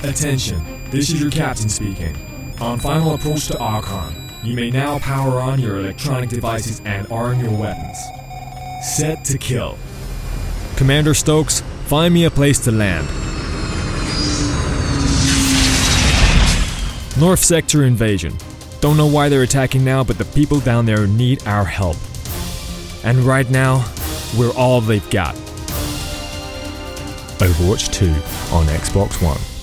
Attention, this is your captain speaking. On final approach to Archon, you may now power on your electronic devices and arm your weapons. Set to kill. Commander Stokes, find me a place to land. North Sector invasion. Don't know why they're attacking now, but the people down there need our help. And right now, we're all they've got. Overwatch 2 on Xbox One.